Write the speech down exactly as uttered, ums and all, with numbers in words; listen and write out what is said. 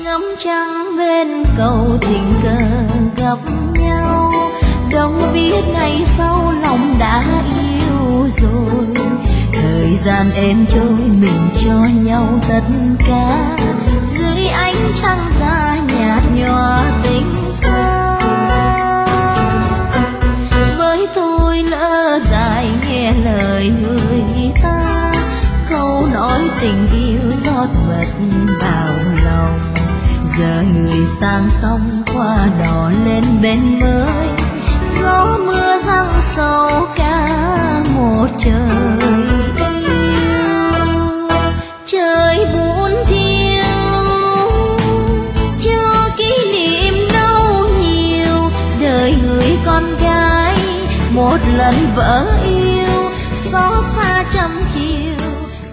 ngắm trăng bên cầu tình cờ gặp nhau, đâu biết ngày sau lòng đã yêu rồi. Thời gian êm trôi mình cho nhau tất cả, dưới ánh trăng ta nhạt nhòa tình xa. Với tôi lỡ dài nghe lời người ta, câu nói tình yêu rót mật vào lòng. Giờ người sang sông qua đò lên bên mới, gió mưa răng sâu cả một trời yêu. Trời buồn thiêu cho kỷ niệm đâu nhiều, đời người con gái một lần vỡ